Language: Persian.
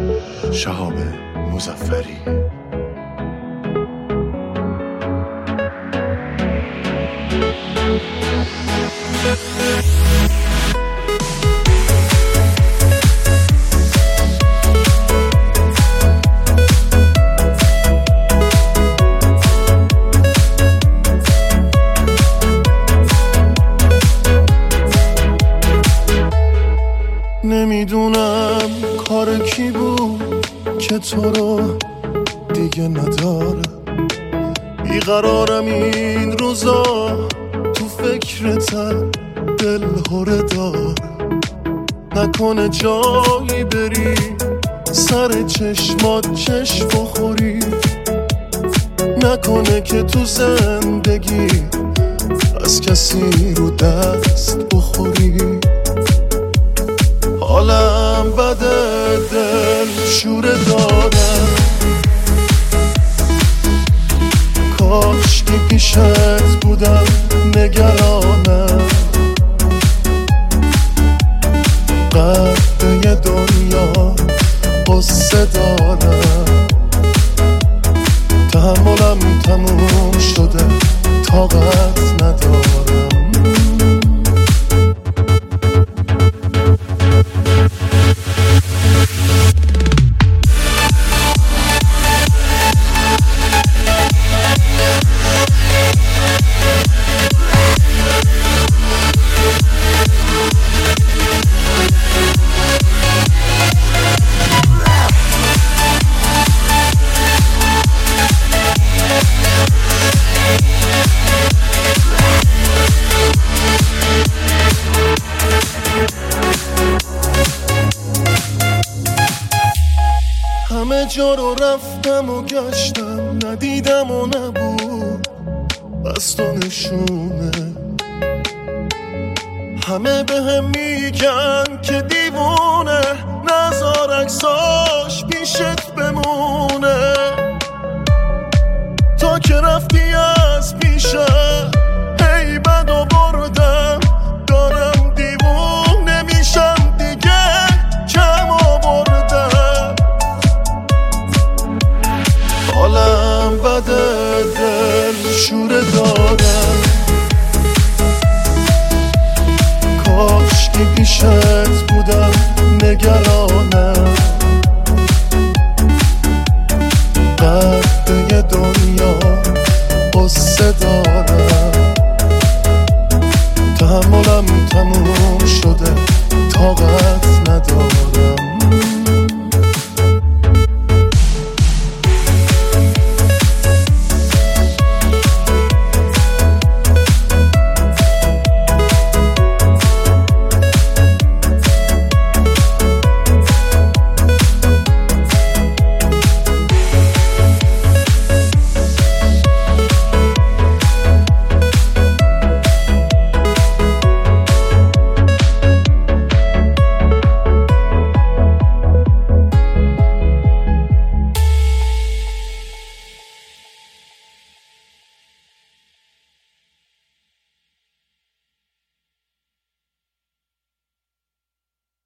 شهاب مظفری. نمیدونم کار کی بود که تو رو دیگه نداره. بیقرارم این روزا، تو فکرتم دل هره داره. نکنه جایی بری سر چشمات چشم بخوری، نکنه که تو زندگی از کسی رو دست بخوری. حالم بده، دل شوره دارم، کاش که پیشت بودم نگرانم. قدر دنیا قصه دارم، تحملم تموم شده، طاقت ندارم. همه جا رو رفتم و گشتم، ندیدم و نبود بس تو نشونه. همه بهم میگن که دیوونه، نذار عکساش پیشت بمونه. تا که رفتی از پیشم هی بد آوردم، دارم دیوونه میشم دیگه، کم آوردم. حالم بده، دل شوره دارم، کاش که پیشت بودم نگران.